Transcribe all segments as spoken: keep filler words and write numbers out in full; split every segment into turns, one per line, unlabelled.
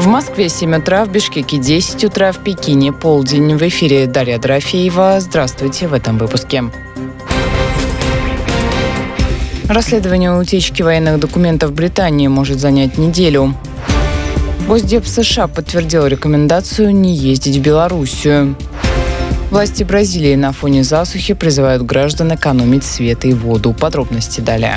В Москве семь утра, в Бишкеке десять утра, в Пекине полдень. В эфире Дарья Дорофеева. Здравствуйте в этом выпуске. Расследование утечки военных документов в Британии может занять неделю. Госдеп США подтвердил рекомендацию не ездить в Белоруссию. Власти Бразилии на фоне засухи призывают граждан экономить свет и воду. Подробности далее.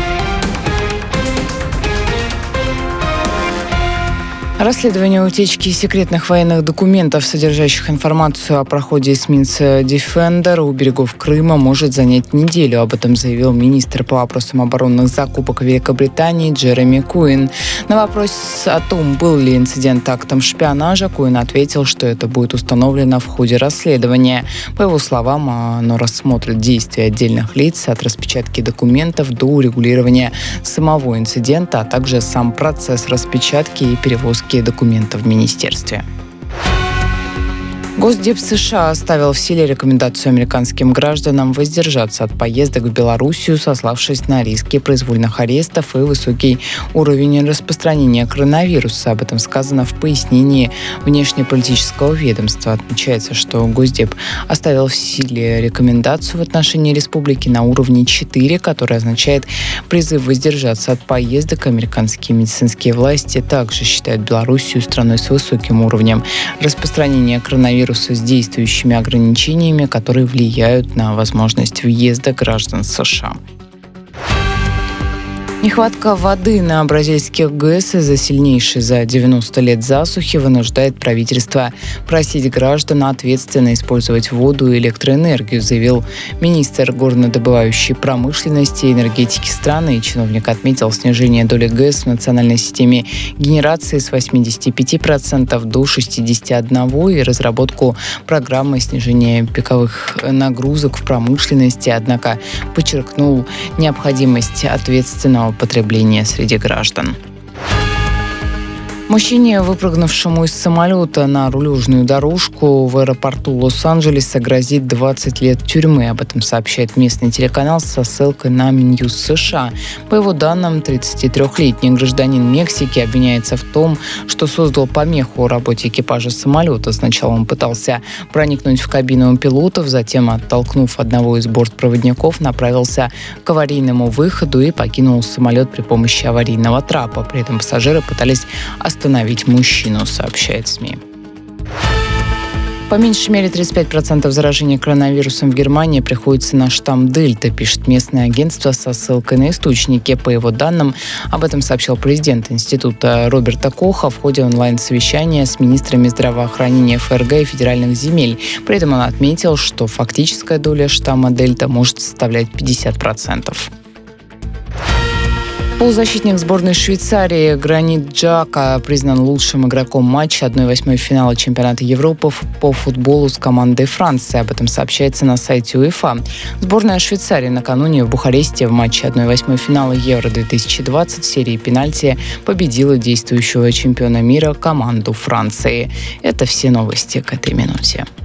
Расследование утечки секретных военных документов, содержащих информацию о проходе эсминца «Дефендер» у берегов Крыма, может занять неделю. Об этом заявил министр по вопросам оборонных закупок Великобритании Джереми Куин. На вопрос о том, был ли инцидент актом шпионажа, Куин ответил, что это будет установлено в ходе расследования. По его словам, оно рассмотрит действия отдельных лиц от распечатки документов до урегулирования самого инцидента, а также сам процесс распечатки и перевозки документов в министерстве. Госдеп США оставил в силе рекомендацию американским гражданам воздержаться от поездок в Белоруссию, сославшись на риски произвольных арестов и высокий уровень распространения коронавируса. Об этом сказано в пояснении внешнеполитического ведомства. Отмечается, что Госдеп оставил в силе рекомендацию в отношении республики на уровне четыре, которая означает призыв воздержаться от поездок. Американские медицинские власти также считают Белоруссию страной с высоким уровнем распространения коронавируса с действующими ограничениями, которые влияют на возможность въезда граждан США. Нехватка воды на бразильских ГЭС из-за сильнейшей за девяносто лет засухи вынуждает правительство просить граждан ответственно использовать воду и электроэнергию, заявил министр горнодобывающей промышленности и энергетики страны. Чиновник отметил снижение доли ГЭС в национальной системе генерации с восьмидесяти пяти процентов до шестидесяти одного процента и разработку программы снижения пиковых нагрузок в промышленности, однако подчеркнул необходимость ответственного потребления среди граждан. Мужчине, выпрыгнувшему из самолета на рулежную дорожку в аэропорту Лос-Анджелеса, грозит двадцать лет тюрьмы. Об этом сообщает местный телеканал со ссылкой на Минюст США. По его данным, тридцатитрёхлетний гражданин Мексики обвиняется в том, что создал помеху работе экипажа самолета. Сначала он пытался проникнуть в кабину пилотов, затем, оттолкнув одного из бортпроводников, направился к аварийному выходу и покинул самолет при помощи аварийного трапа. При этом пассажиры пытались остановить остановить мужчину, сообщает СМИ. По меньшей мере тридцать пять процентов заражения коронавирусом в Германии приходится на штамм Дельта, пишет местное агентство со ссылкой на источники. По его данным, об этом сообщил президент института Роберта Коха в ходе онлайн-совещания с министрами здравоохранения ФРГ и федеральных земель. При этом он отметил, что фактическая доля штамма Дельта может составлять пятьдесят процентов. Полузащитник сборной Швейцарии Гранит Джака признан лучшим игроком матча одной восьмой финала чемпионата Европы по футболу с командой Франции. Об этом сообщается на сайте УЕФА. Сборная Швейцарии накануне в Бухаресте в матче одной восьмой финала Евро две тысячи двадцать в серии пенальти победила действующего чемпиона мира команду Франции. Это все новости к этой минуте.